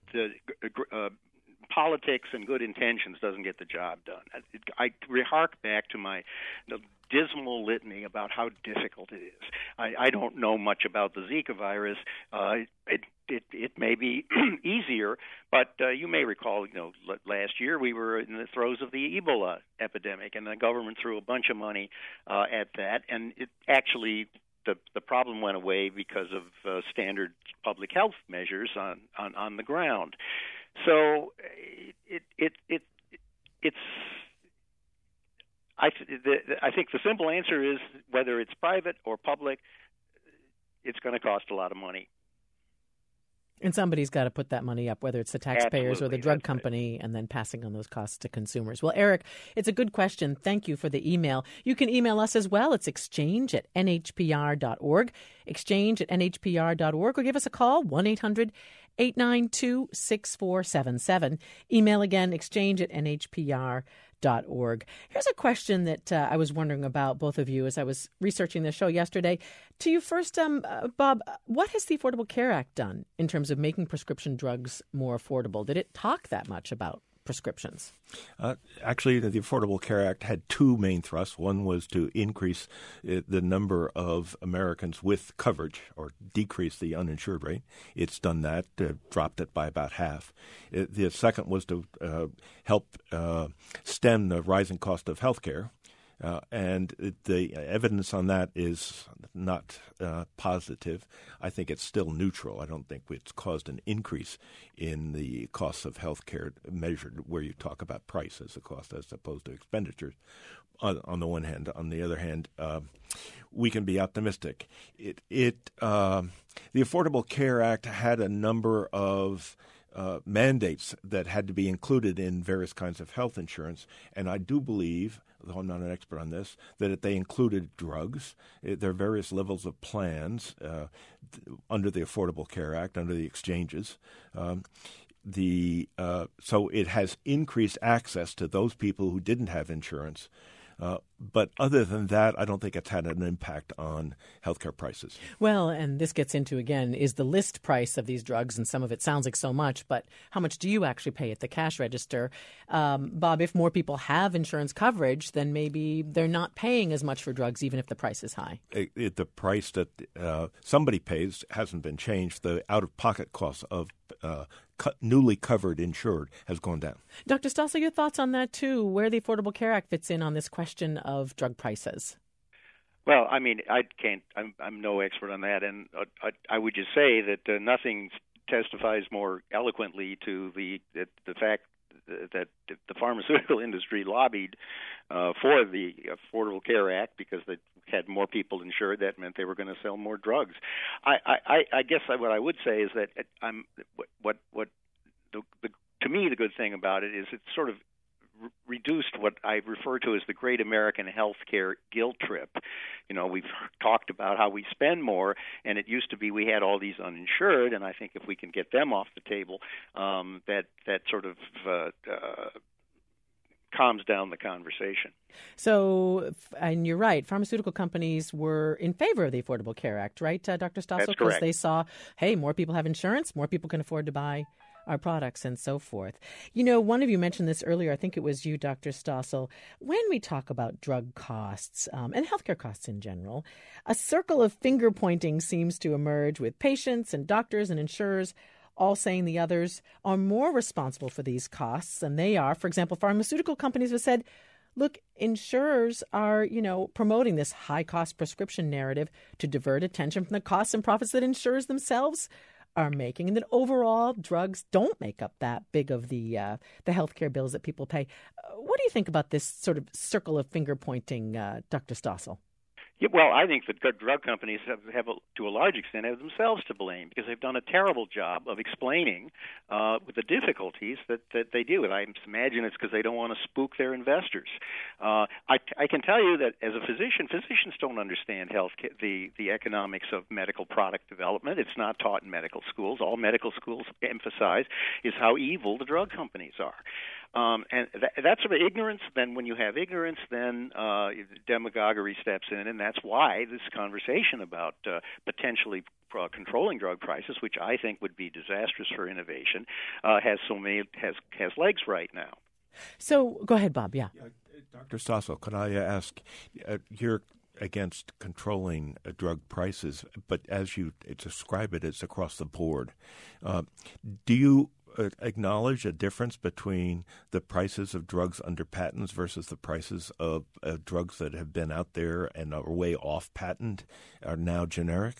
politics and good intentions doesn't get the job done. I hark back to my dismal litany about how difficult it is. I don't know much about the Zika virus. It may be easier, but you may recall, last year we were in the throes of the Ebola epidemic, and the government threw a bunch of money at that, and it actually the problem went away because of standard public health measures on the ground. So I think the simple answer is whether it's private or public, it's going to cost a lot of money. And somebody's got to put that money up, whether it's the taxpayers or the drug That's company, and then passing on those costs to consumers. Well, Eric, it's a good question. Thank you for the email. You can email us as well. It's exchange@nhpr.org, exchange@nhpr.org, or give us a call, 1-800-892-6477. Email again, exchange@nhpr.org. Here's a question that I was wondering about, both of you, as I was researching the show yesterday. To you first, Bob, what has the Affordable Care Act done in terms of making prescription drugs more affordable? Did it talk that much about prescriptions? Actually, the Affordable Care Act had two main thrusts. One was to increase the number of Americans with coverage, or decrease the uninsured rate. It's done that, dropped it by about half. The second was to help stem the rising cost of health care. And the evidence on that is not positive. I think it's still neutral. I don't think it's caused an increase in the costs of health care measured where you talk about price as a cost as opposed to expenditures on the one hand. On the other hand, we can be optimistic. The Affordable Care Act had a number of mandates that had to be included in various kinds of health insurance, and I do believe, though I'm not an expert on this, that they included drugs. There are various levels of plans under the Affordable Care Act, under the exchanges. So it has increased access to those people who didn't have insurance. But other than that, I don't think it's had an impact on healthcare prices. Well, and this gets into, again, is the list price of these drugs, and some of it sounds like so much, but how much do you actually pay at the cash register? Bob, if more people have insurance coverage, then maybe they're not paying as much for drugs, even if the price is high. The price that somebody pays hasn't been changed. The out-of-pocket cost of newly covered insured has gone down. Dr. Stossel, your thoughts on that, too, where the Affordable Care Act fits in on this question of drug prices? Well, I mean, I'm no expert on that, and I would just say that nothing testifies more eloquently to the fact that the pharmaceutical industry lobbied for the Affordable Care Act because they had more people insured. That meant they were going to sell more drugs. I guess what I would say is that to me the good thing about it is it's sort of reduced what I refer to as the great American healthcare guilt trip. You know, we've talked about how we spend more, and it used to be we had all these uninsured, and I think if we can get them off the table, that sort of calms down the conversation. So, and you're right, pharmaceutical companies were in favor of the Affordable Care Act, right, Dr. Stossel? That's correct. Because they saw, hey, more people have insurance, more people can afford to buy our products and so forth. You know, one of you mentioned this earlier, I think it was you, Dr. Stossel, when we talk about drug costs and healthcare costs in general, a circle of finger pointing seems to emerge with patients and doctors and insurers all saying the others are more responsible for these costs than they are. For example, pharmaceutical companies have said, look, insurers are, promoting this high-cost prescription narrative to divert attention from the costs and profits that insurers themselves are making, and that overall drugs don't make up that big of the healthcare bills that people pay. What do you think about this sort of circle of finger pointing, Dr. Stossel? Yeah, well, I think that drug companies have to a large extent, have themselves to blame because they've done a terrible job of explaining the difficulties that they deal with. I imagine it's because they don't want to spook their investors. I can tell you that as a physician, physicians don't understand the economics of medical product development. It's not taught in medical schools. All medical schools emphasize is how evil the drug companies are. And that's sort of ignorance. Then when you have ignorance, then demagoguery steps in, and that's why this conversation about potentially controlling drug prices, which I think would be disastrous for innovation, has legs right now. So go ahead, Bob. Yeah. Dr. Stossel, could I ask, you're against controlling drug prices, but as you describe it, it's across the board. Do you acknowledge a difference between the prices of drugs under patents versus the prices of drugs that have been out there and are way off patent are now generic?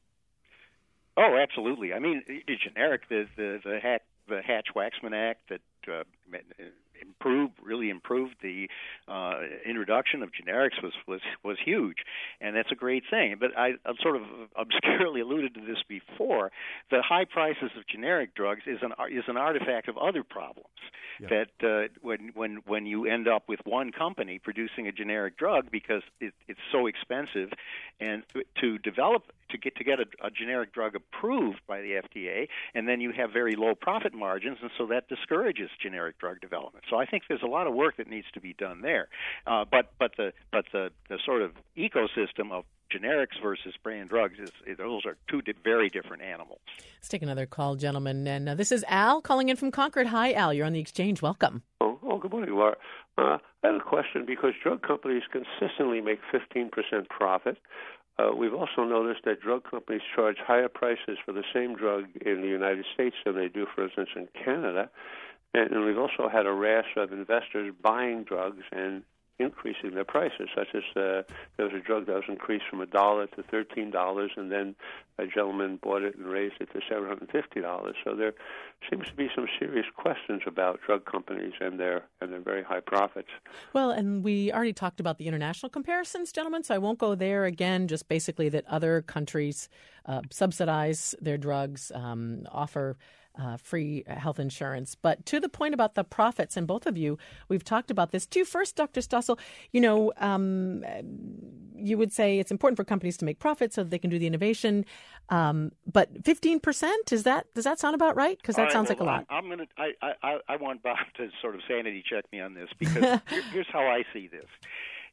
Oh, absolutely. I mean, generic, the Hatch-Waxman Act that really improved the introduction of generics was huge, and that's a great thing. But I sort of obscurely alluded to this before. The high prices of generic drugs is an artifact of other problems. Yeah. That when you end up with one company producing a generic drug because it's so expensive, and to get a generic drug approved by the FDA, and then you have very low profit margins, and so that discourages generic drug development. So I think there's a lot of work that needs to be done there. But the sort of ecosystem of generics versus brand drugs those are two very different animals. Let's take another call, gentlemen. And this is Al calling in from Concord. Hi, Al. You're on the Exchange. Welcome. Oh, good morning, Laura. I have a question because drug companies consistently make 15% profit. We've also noticed that drug companies charge higher prices for the same drug in the United States than they do, for instance, in Canada. And we've also had a rash of investors buying drugs and increasing their prices, such as there was a drug that was increased from $1 to $13, and then a gentleman bought it and raised it to $750. So there seems to be some serious questions about drug companies and their very high profits. Well, and we already talked about the international comparisons, gentlemen, so I won't go there again, just basically that other countries subsidize their drugs, offer free health insurance. But to the point about the profits, and both of you, we've talked about this too. First, Dr. Stossel, you would say it's important for companies to make profits so that they can do the innovation. But 15%, does that sound about right? Because that sounds like a lot. I want Bob to sort of sanity check me on this because here's how I see this.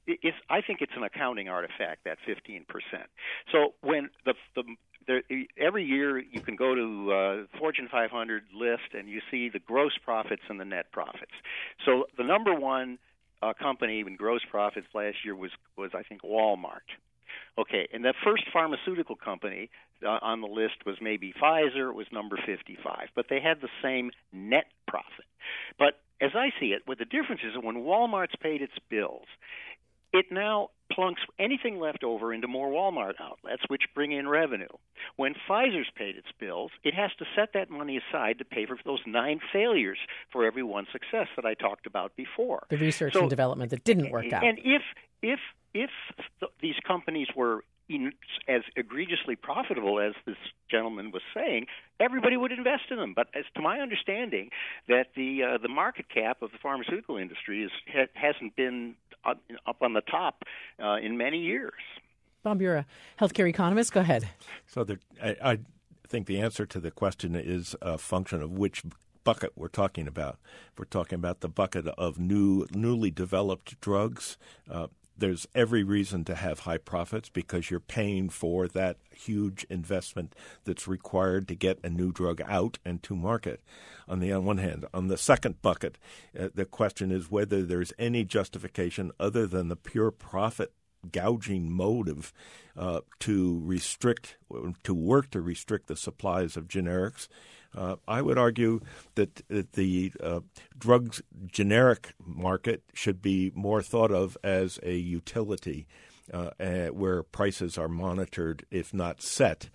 I think it's an accounting artifact, that 15%. So when every year you can go to Fortune 500 list and you see the gross profits and the net profits. So the number one company in gross profits last year was I think Walmart. Okay, and the first pharmaceutical company on the list was maybe Pfizer. It was number 55, but they had the same net profit. But as I see it, what the difference is when Walmart's paid its bills, it now plunks anything left over into more Walmart outlets, which bring in revenue. When Pfizer's paid its bills, it has to set that money aside to pay for those 9 failures for every one success that I talked about before. The research and development that didn't work out. And if these companies were as egregiously profitable as this gentleman was saying, everybody would invest in them. But as to my understanding, that the market cap of the pharmaceutical industry hasn't been up on the top in many years. Bob, you're a healthcare economist. Go ahead. So I think the answer to the question is a function of which bucket we're talking about. If we're talking about the bucket of newly developed drugs, there's every reason to have high profits because you're paying for that huge investment that's required to get a new drug out and to market. On the one hand. On the second bucket, the question is whether there's any justification other than the pure profit gouging motive to work to restrict the supplies of generics. I would argue that the drugs generic market should be more thought of as a utility where prices are monitored, if not set.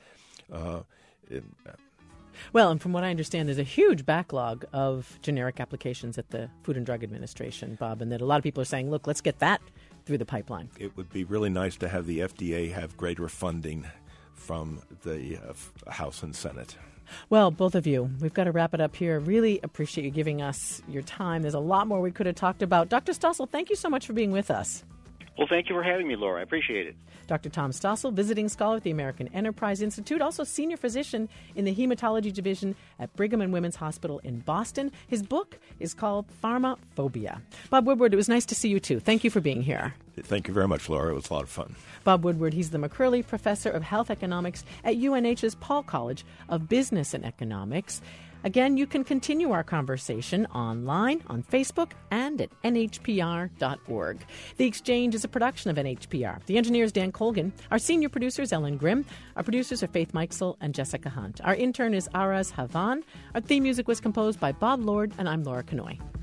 Well, and from what I understand, there's a huge backlog of generic applications at the Food and Drug Administration, Bob, and that a lot of people are saying, look, let's get that through the pipeline. It would be really nice to have the FDA have greater funding from the House and Senate. Well, both of you, we've got to wrap it up here. Really appreciate you giving us your time. There's a lot more we could have talked about. Dr. Stossel, thank you so much for being with us. Well, thank you for having me, Laura. I appreciate it. Dr. Tom Stossel, visiting scholar at the American Enterprise Institute, also senior physician in the hematology division at Brigham and Women's Hospital in Boston. His book is called Pharmaphobia. Bob Woodward, it was nice to see you too. Thank you for being here. Thank you very much, Laura. It was a lot of fun. Bob Woodward, he's the McCurley Professor of Health Economics at UNH's Paul College of Business and Economics. Again, you can continue our conversation online, on Facebook, and at nhpr.org. The Exchange is a production of NHPR. The engineer is Dan Colgan. Our senior producer is Ellen Grimm. Our producers are Faith Meixel and Jessica Hunt. Our intern is Araz Havan. Our theme music was composed by Bob Lord, and I'm Laura Kanoy.